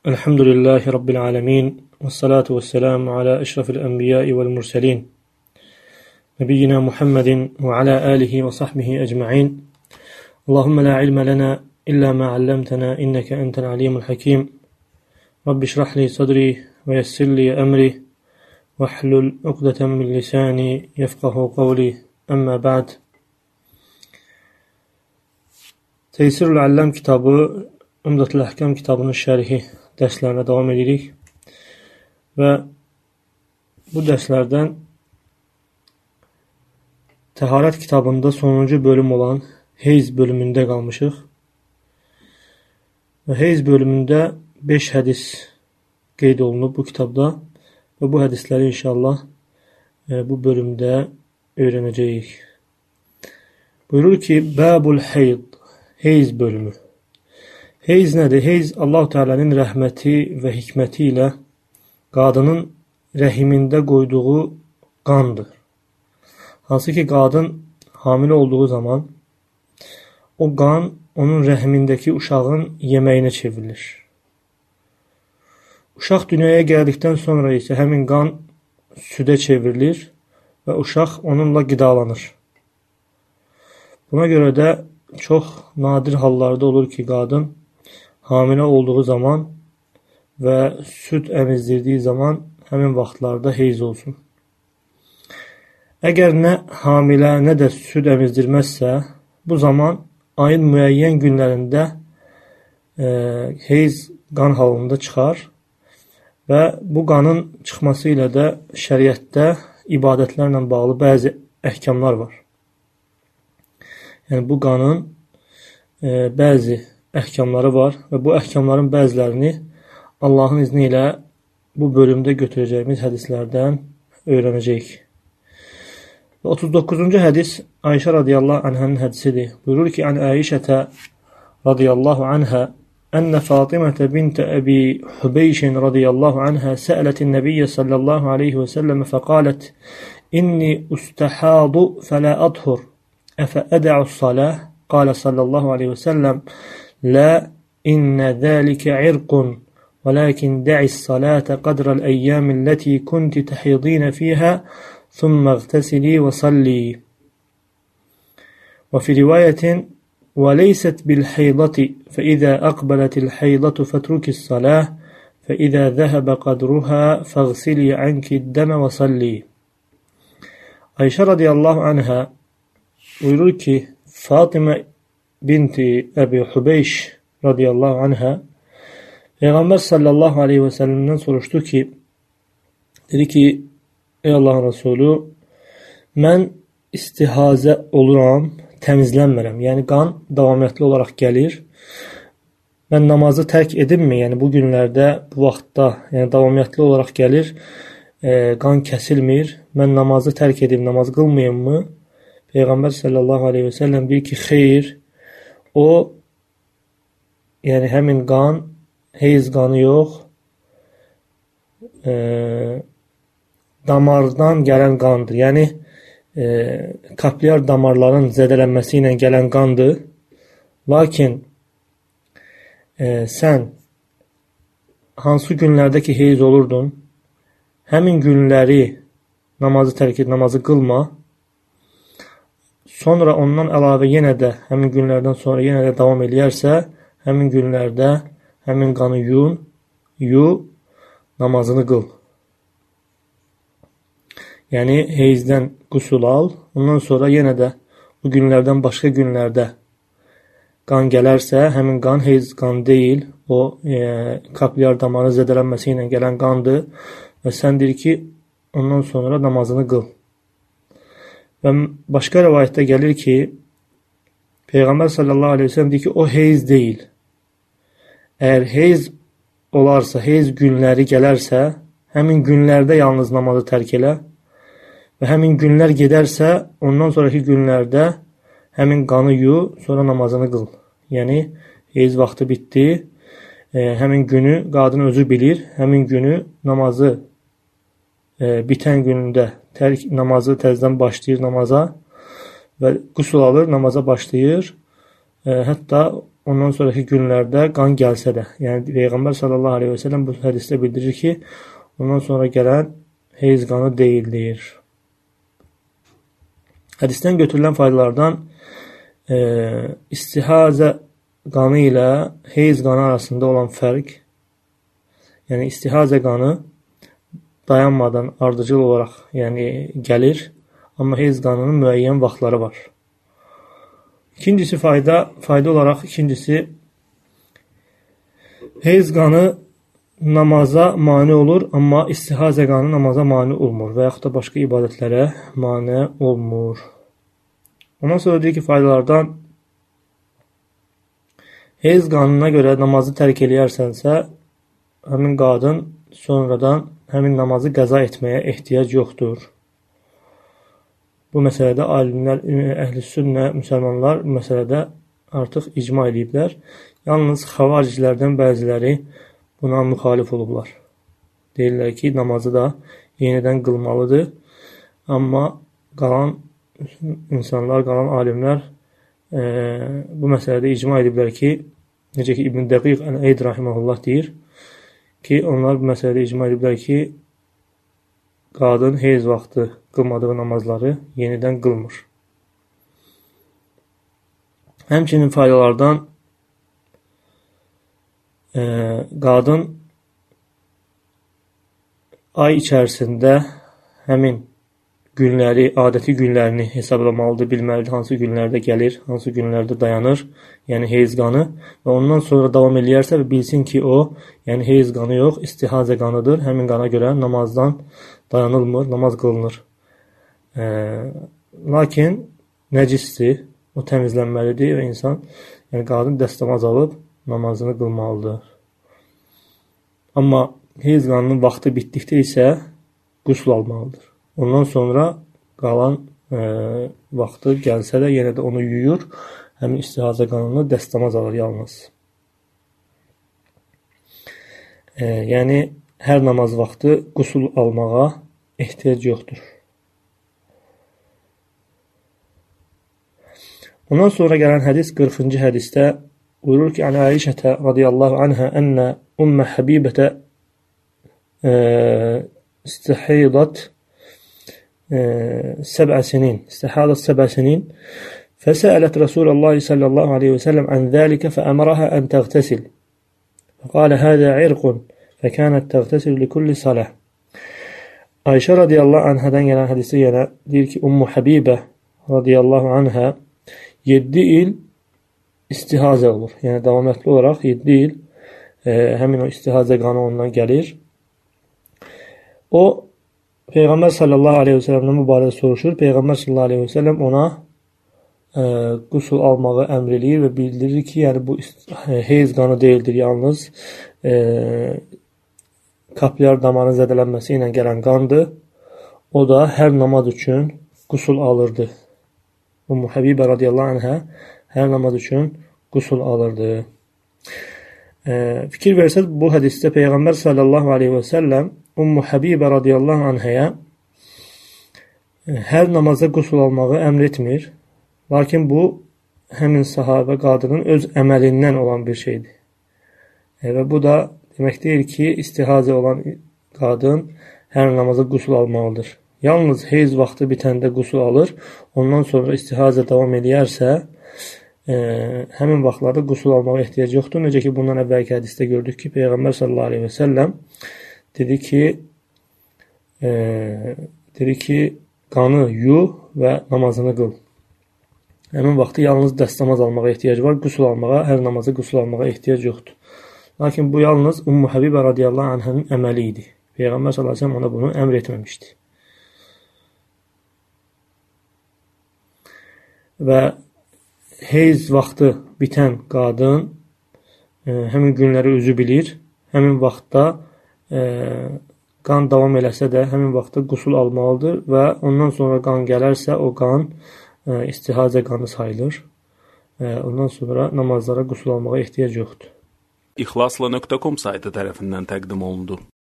Elhamdülillahi Rabbil alemin. Ve salatu ve selamu ala eşrafil enbiyai vel murselin. Nebiyyina Muhammedin ve ala alihi ve sahbihi ecma'in. Allahümme la ilme lena illa ma allamtena inneke entel alimul hakim. Rabbi şrahli sadri ve yessirli emri. Ve hlul ukdeten min lisani yefkahu kavli. Amma ba'd. Teysirul Allam kitabı, Umdatul Ahkam kitabının şərhi dərslərinə davam edirik. Və bu dərslərdən təharət kitabında sonuncu bölüm olan heyz bölümündə qalmışıq. Və heyz bölümündə 5 hədis qeyd olunub bu kitabda və bu hədisləri inşallah bu bölümdə öyrənəcəyik. Buyurur ki, Bəbul Heyd, heyz bölümü. Heyz nədir? Heyz Allah-u Teala'nın rəhməti və hikməti ilə qadının rəhimində qoyduğu qandır. Hansı ki, qadın hamilə olduğu zaman o qan onun rəhimindəki uşağın yeməyinə çevrilir. Uşaq dünyaya gəldikdən sonra isə həmin qan südə çevrilir və uşaq onunla qidalanır. Buna görə də çox nadir hallarda olur ki, qadın hamilə olduğu zaman və süd əmizdirdiyi zaman həmin vaxtlarda heyz olsun. Əgər nə hamilə, nə də süd əmizdirməzsə, bu zaman ayın müəyyən günlərində heyz qan halında çıxar və bu qanın çıxması ilə də şəriətdə ibadətlərlə bağlı bəzi əhkamlar var. Yəni bu qanın bəzi əhkamları var və bu əhkamların bəzilərini Allahın izni ilə bu bölümdə götürəcəyimiz hədislərdən öyrənəcəyik. 39-cu hədis Ayşə radiyallahu anhənin hədisidir. Buyurur ki, Ən Ayşətə radiyallahu anhə Ənə Fatimətə bintə Əbi Hübeyşin radiyallahu anhə səələtin Nəbiyyə sallallahu aleyhi və səlləmə fəqalət İnni ustahadu fələ adhur əfə ədə'us saləh qalə sallallahu aleyhi və səlləm لا إن ذلك عرق ولكن دع الصلاة قدر الأيام التي كنت تحيضين فيها ثم اغتسلي وصلي وفي رواية وليست بالحيضة فإذا أقبلت الحيضة فاترك الصلاة فإذا ذهب قدرها فاغسلي عنك الدم وصلي. Ayşə radiyallahu anhə buyurur ki, Fatimə binti Əbi Hübeyş radiyallahu anhə Peyğəmbər sallallahu aleyhi və səlləmdən soruşdu ki, dedi ki, ey Allahın Resulü, mən istihazə oluram, təmizlənmirəm. Yəni, qan davamiyyətli olaraq gəlir. Mən namazı tərk edimmi? Yəni, bu günlərdə, bu vaxtda, yəni davamiyyətli olaraq gəlir, qan kəsilmir. Mən namazı tərk edim, namaz qılmayım mı? Peyğəmbər sallallahu aleyhi və səlləm deyir ki, xeyr, o, yəni həmin qan, heyz qanı yox, damardan gələn qandır. Yəni, kaplyar damarların zədələnməsi ilə gələn qandır. Lakin, sən hansı günlərdə ki, heyz olurdun, həmin günləri namazı tərk et, namazı qılma, sonra ondan əlavə yenə də, həmin günlərdən sonra yenə də davam eləyərsə, həmin günlərdə həmin qanı yu, namazını qıl. Yəni, heyzdən qüsul al, ondan sonra yenə də bu günlərdən başqa günlərdə qan gələrsə, həmin qan heyz qan deyil, o kaplyar damarı zədələnməsi ilə gələn qandır və sən deyir ki, ondan sonra namazını qıl. Və başqa rəvayətdə gəlir ki, Peyğəmbər sallallahu aleyhi ve sellem deyir ki, o heyz deyil. Əgər heyz olarsa, heyz günləri gələrsə, həmin günlərdə yalnız namazı tərk elə və həmin günlər gedərsə, ondan sonraki günlərdə həmin qanı yu, sonra namazını qıl. Yəni, heyz vaxtı bitdi, həmin günü qadın özü bilir, həmin günü namazı bitən günündə namazı təzədən başlayır namaza və qüsul alır, namaza başlayır. Hətta ondan sonraki günlərdə qan gəlsə də, yəni Peyğəmbər sallallahu aleyhi və səlləm bu hədisdə bildirir ki, ondan sonra gələn heyz qanı deyildir. Hədisdən götürülən faydalardan istihazə qanı ilə heyz qanı arasında olan fərq, yəni istihazə qanı dayanmadan ardıcıl olaraq gəlir, amma heyz qanının müəyyən vaxtları var. İkincisi fayda olaraq heyz qanı namaza mane olur, amma istihazə qanı namaza mane olmur və yaxud da başqa ibadətlərə mane olmur. Ondan sonra deyir ki, faydalardan heyz qanına görə namazı tərk eləyərsənsə, həmin qadın sonradan həmin namazı qəza etməyə ehtiyac yoxdur. Bu məsələdə alimlər, əhl-i sünnə, müsəlmanlar bu məsələdə artıq icma ediblər. Yalnız xavaricilərdən bəziləri buna müxalif olublar. Deyirlər ki, namazı da yenidən qılmalıdır. Amma qalan insanlar, qalan alimlər bu məsələdə icma ediblər ki, necə ki İbn Dəqiq Əl-Eyd rahiməhullah deyir ki, onlar bu məsələdə icma ediblər ki, qadın heyz vaxtı qılmadığı namazları yenidən qılmır. Həmçinin faydalardan qadın ay içərisində həmin günləri, adəti günlərini hesablamalıdır, bilməlidir hansı günlərdə gəlir, hansı günlərdə dayanır, yəni heyz qanı və ondan sonra davam eləyərsə və bilsin ki, o, yəni heyz qanı yox, istihazə qanıdır. Həmin qana görə namazdan dayanılmır, namaz qılınır. Lakin nəcisdir, o təmizlənməlidir və insan, yəni qadın dəstəmaz alıb namazını qılmalıdır. Amma heyz qanının vaxtı bitdikdə isə qüsl almalıdır. Ondan sonra qalan vaxtı gəlsə də yenə də onu yuyur, həmin istihazə qanını dəstəmaz alır yalnız. Yəni, hər namaz vaxtı qüsl almağa ehtiyac yoxdur. Ondan sonra gələn hədis 40-cı hədisdə buyurur ki, Ən Aişətə radiyallahu anhə ənə Ümmə Həbibətə istihaydat 7 سنين استحاضت 7 سنين فسألت رسول الله صلى الله عليه وسلم عن ذلك فأمرها أن تغتسل فقال هذا عرق فكانت تغتسل لكل صلاة. Ayşə radiyallahu anhadan gələn hədisi yenə deyir ki, Ümmü Həbibə radiyallahu anhə 7 il istihazə olur. Yəni davamətli olaraq 7 il həmin o istihazə qanı ondan gəlir. O Peyğəmbər sallallahu aleyhi və səlləmdən bu barədə soruşur. Peyğəmbər sallallahu aleyhi və səlləm ona qüsul almağı əmr eləyir və bildirir ki, yəni bu heyz qanı deyildir, yalnız kapillər damarın zədələnməsi ilə gələn qandır. O da hər namaz üçün qüsul alırdı. Ümmü Həbibə radiyallahu anhə hər namaz üçün qüsul alırdı. Fikir versək, bu hədisdə Peyğəmbər sallallahu aleyhi və səlləm Ümmü Həbibə radiyallahu anhəyə hər namaza qüsul almağı əmr etmir. Lakin bu, həmin sahabə qadının öz əməlindən olan bir şeydir. Və bu da demək deyil ki, istihazə olan qadın hər namaza qüsul almalıdır. Yalnız heyz vaxtı bitəndə qüsul alır, ondan sonra istihazə davam edərsə, həmin vaxtlarda qüsul almağa ehtiyac yoxdur. Necə ki, bundan əvvəlki hədisdə gördük ki, Peyğəmbər sallallahu aleyhi və səlləm dedi ki, qanı yu və namazını qıl. Həmin vaxtı yalnız dəstəmaz almağa ehtiyac var, qüsul almağa, hər namazı qüsul almağa ehtiyac yoxdur. Lakin bu yalnız Ümmü Həbibə radiyallahu anhənin əməli idi. Peyğəmbər sallallahu aleyhi və səlləm ona bunu əmr etməmişdi. Və heyz vaxtı bitən qadın həmin günləri özü bilir, həmin vaxtda qan davam eləsə də həmin vaxtda qüsul almalıdır və ondan sonra qan gələrsə o qan istihazə qanı sayılır. Ondan sonra namazlara qüsul almağa ehtiyac yoxdur. İxlasla.com saytı tərəfindən təqdim olundu.